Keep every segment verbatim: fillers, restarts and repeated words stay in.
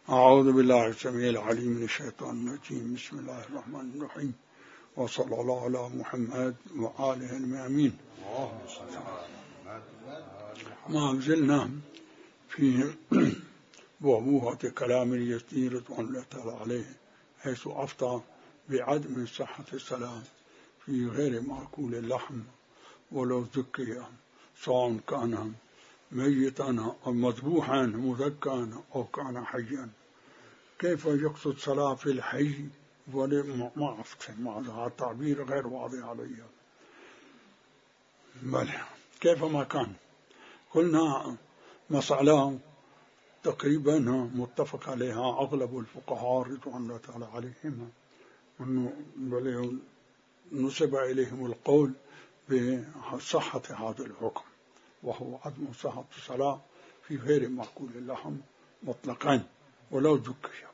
أعوذ بالله السميع العليم من الشيطان الرجيم. بسم الله الرحمن الرحيم، وصلى الله على محمد وآله المأمين. ما زلنا في وهوة كلام اليزيد رضوان الله تعالى عليه، حيث أفتى بعدم صحة الصلاة في غير مأكول اللحم ولو ذكي، سواء كان ميتا أو مذبوحا مذكا أو كان حيا. كيف يقصد صلاة في الحي؟ وما عرفت، هذا التعبير غير واضح علي. بل كيف ما كان، قلنا مسألة تقريبا متفق عليها أغلب الفقهاء رضوان الله تعالى عليهم، أنه بل نسب إليهم القول بصحة هذا الحكم، وهو عدم صحة الصلاة في غير مأكول اللحم مطلقا ولو ذكي.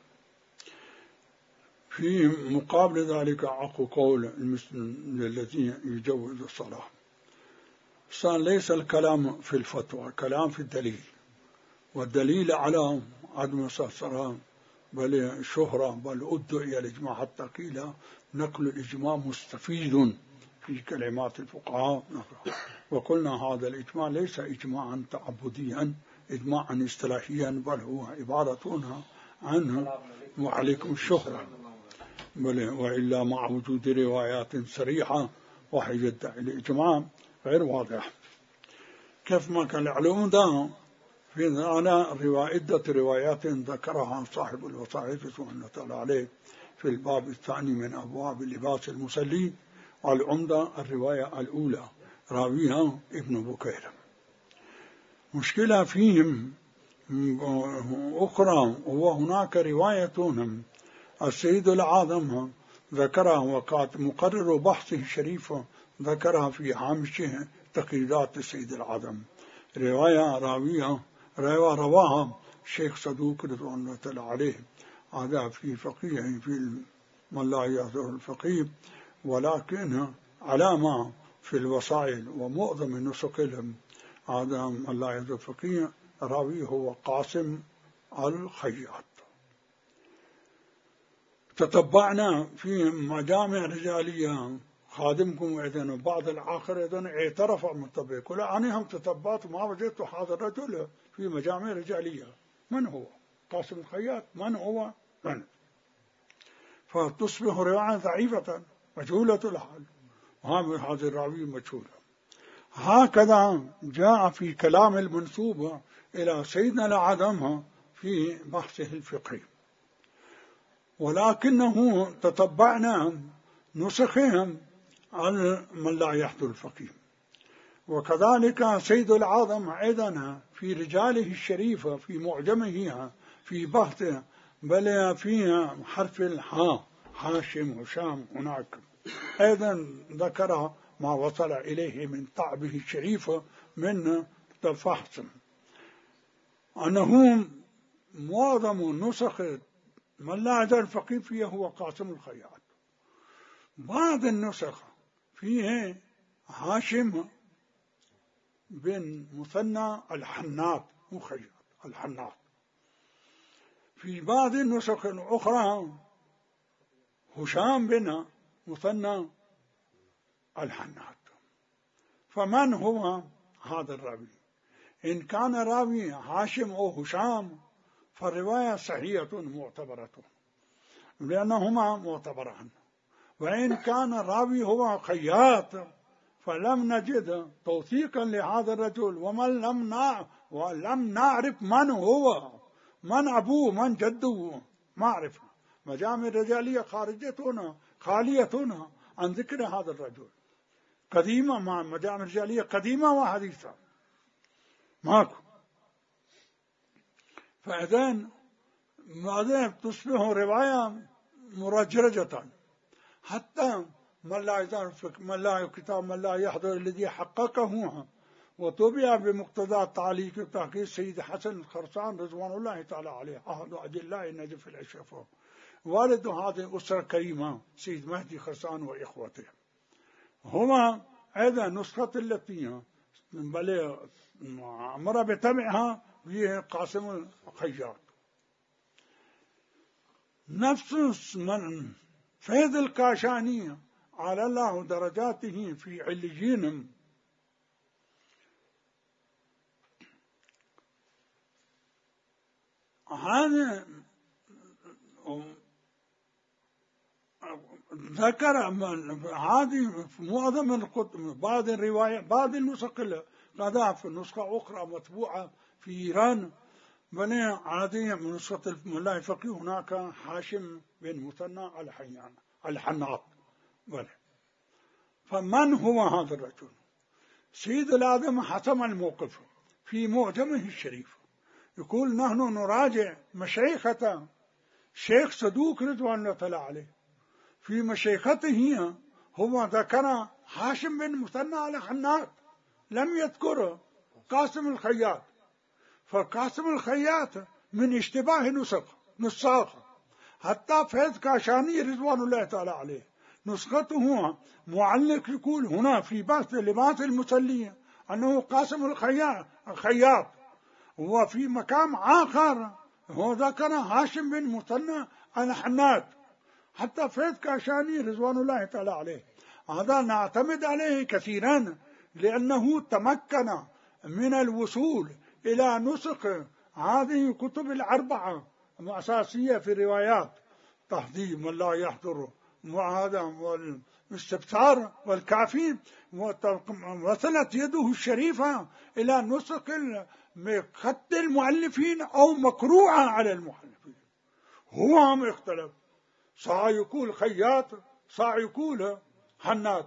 في مقابل ذلك أقو قول الذي يجوز الصلاة. صار ليس الكلام في الفتوى، كلام في الدليل، والدليل على عدم الصلاة بل شهرة، بل أدعي الإجماع حتى قيل نقل الإجماع مستفيد في كلمات الفقهاء. وقلنا هذا الإجماع ليس إجماعا تعبديا، إجماعا اصطلاحيا، بل هو عبارة عن وعليكم الشهرة، بل وإلا مع وجود روايات صريحة وحي يدعي الإجماع غير واضح. كيف ما كان العلوم ده في أنا عدة روايات ذكرها صاحب الوصائف سبحانه وتعالى عليه في الباب الثاني من أبواب لباس المصلي، والعمدة الرواية الأولى راويها ابن بكير. مشكلة فيهم أخرى، وهناك روايتهم السيد العاظم ذكرها، وقد مقرر بحثه الشريف ذكرها في هامشه تقريرات السيد العاظم. رواية راوية رواية رواها الشيخ صدوق رضوان الله تعالى عليه، هذا في فقيه في من لا يحضر الفقيه، ولكن علامة في الوسائل ومعظم نسخهم هذا من لا يحضر الفقيه راوي هو قاسم الخياط. تتبعنا في مجامع رجالية خادمكم إذن، وبعض الآخر إذن اعترف متبع، كل عنهم تتبعت ما وجدت هذا الرجل في مجامع رجالية. من هو قاسم الخياط؟ من هو من؟ فتصبح رواية ضعيفة مجهولة الحال، وهذا الراوي مجهول. هكذا جاء في كلام المنسوب إلى سيدنا العاظم في بحثه الفقهي، ولكنه تتبعنا نسخهم عن من لا يحضر الفقيه. وكذلك سيد العاظم أيضا في رجاله الشريفة في معجمه في بحثه، بل في حرف الحاء هاشم هشام هناك أيضا ذكر ما وصل إليه من طعبه الشريف من تفحص، أنه معظم نسخ من لا يحضر الفقيه فيه هو قاسم الخياط. بعض النسخ فيه هاشم بن مثنى الحناط مخيط الحناط، في بعض النسخ الأخرى هشام بن مثنى الحناط. فمن هو هذا الراوي؟ إن كان راوي هاشم أو هشام فالرواية صحيحة معتبرة لأنهما معتبران، وإن كان الراوي هو خياط فلم نجد توثيقا لهذا الرجل، ومن لم نعرف ولم نعرف من هو، من أبوه من جده، ما عرفنا. مجامع الرجالية خارجتنا خاليتنا عن ذكر هذا الرجل، قديمة مع مجامع الرجالية قديمة وحديثة ماكو. فإذن ماذا تصبح رواية مرجرجة، حتى من لا يعرف من لا كتاب من لا يحضر الذي حققه وتبع بمقتضى تعليق وتحقيق السيد حسن الخرسان رضوان الله تعالى عليه، أحد أجلاء النجف الأشرف، والد هذه الأسرة الكريمة سيد مهدي خرسان وإخوته. هما أيضا نسخة التي بل أمر بتبعها هي قاسم الخياط. نفس من فيض الكاشانية على الله درجاته في عليين، هذا ذكر هذه في معظم الكتب، بعض الروايات بعض النسخ قضاء في نسخة أخرى مطبوعة في إيران بني عادية من نسخة الملا الفقيه، هناك هاشم بن مثنى الحيان الحناط بني. فمن هو هذا الرجل؟ سيد الآدم حسم الموقف في معجمه الشريف، يقول نحن نراجع مشايخة شيخ صدوق رضوان الله تعالى عليه. في مشايخته هو ذكر هاشم بن مثنى الحناط، لم يذكر قاسم الخياط، فقاسم الخياط من اشتباه نسخ نساخ. حتى فيض كاشاني رضوان الله تعالى عليه نسخته معلق يقول هنا في بحث لباس المسلية أنه قاسم الخياط الخياط، وفي مقام آخر هو ذكر هاشم بن مثنى الحناط. حتى فيض كاشاني رضوان الله تعالى عليه هذا نعتمد عليه كثيرا، لأنه تمكن من الوصول إلى نسخ هذه الكتب الأربعة الأساسية في الروايات، تحذيب من لا يحضر وهذا والاستبصار والكافي، وصلت يده الشريفة إلى نسخ خط المؤلفين أو مقروءة على المؤلفين. هو هم اختلف، صا يقول خياط، صا يقول حناط.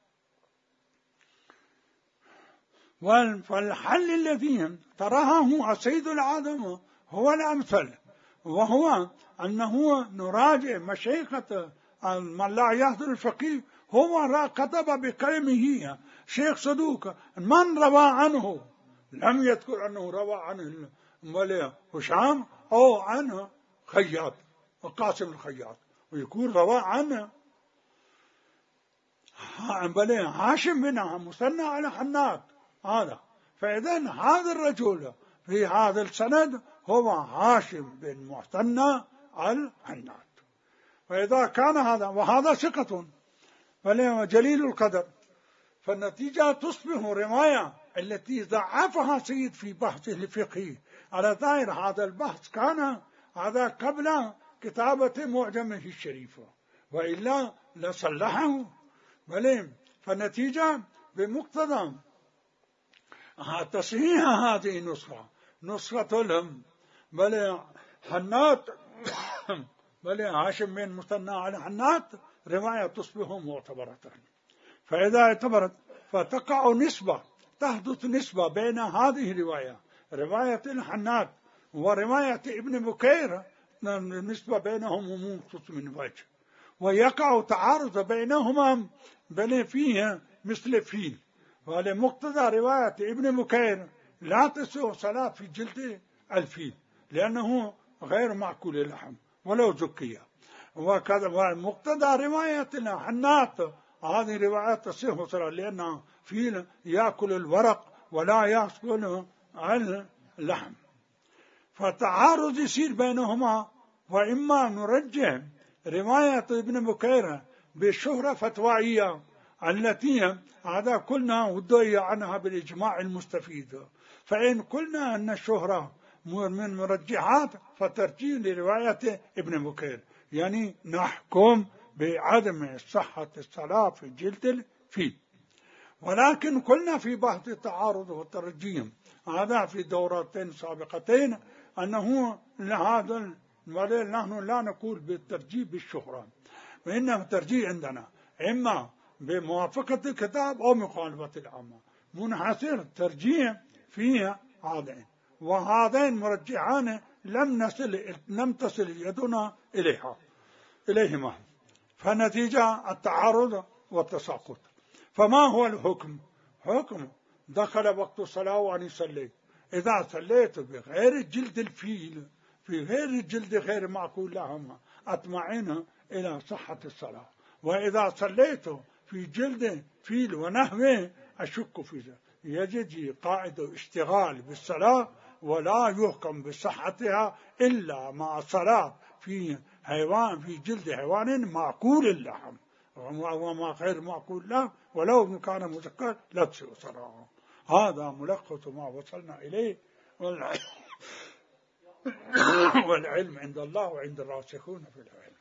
فالحل الذي تراه السيد العادم هو الأمثل، وهو أنه نراجع مشايخة من لا يحضر الفقيه. هو كتب بكلمه شيخ صدوق من روى عنه، لم يذكر أنه روى عن المولى هشام أو عن خياط وقاسم الخياط، ويكون روى عنه هاشم بن مثنى على حناط هذا. فإذن هذا الرجل في هذا السند هو هاشم بن مثنى الحناط. فإذا كان هذا وهذا ثقة جليل القدر، فالنتيجة تصبح رواية التي ضعفها سيد في بحثه الفقهي على ظاهر هذا البحث كان هذا قبل كتابة معجمه الشريف، وإلا لصلحه. بل فالنتيجة بمقتضى تصحيح هذه النسخة نسخة لهم بل حناط بل هاشم بن مثنى على حناط رواية تصبح معتبرة. فإذا اعتبرت فتقع نسبة، تحدث نسبة بين هذه الرواية رواية الحناط ورواية ابن بكير، النسبة بينهم موجود من وجه، ويقع تعارض بينهما بل فيه مثل فيل. ولمقتضى رواية ابن بكير لا تصح صلاة في جلد الفيل لأنه غير معقول اللحم ولو زكية. وكذا ومقتضى رواية الحناط هذه روايات تصح صلاة لأنه فيل يأكل الورق ولا يأكل اللحم، فتعارض يصير بينهما. وإما نرجح رواية ابن بكير بالشهرة فتوائية التي هذا قلنا ودعي عنها بالإجماع المستفيد، فإن قلنا أن الشهرة من مرجحات فترجيح لرواية ابن بكير، يعني نحكم بعدم صحة الصلاة في جلد الفيل. ولكن قلنا في بحث التعارض والترجيح هذا في دورتين سابقتين أنه لهذا نحن لا نقول بالترجيح بالشهرة، وإنما الترجيح عندنا إما بموافقة الكتاب أو مخالفة العامة، منحصر ترجيح فيها هذين، وهذين مرجحان لم نصل لم تصل يدنا إليها إليهما، فنتيجة التعارض والتساقط. فما هو الحكم؟ حكم دخل وقت الصلاة وأن يصلي، إذا صليت بغير جلد الفيل في غير الجلد غير معقول لهما أطمئن إلى صحة الصلاة، وإذا صليت في جلد فيل ونحوه أشك في ذلك. يجد قاعدة اشتغال بالصلاة ولا يحكم بصحتها إلا مع الصلاة في حيوان في جلد حيوان معقول اللحم وما غير معقول له ولو كان مذكر لا تجزئ صلاته. هذا ملخص ما وصلنا إليه، والعلم عند الله وعند الراسخون في العلم.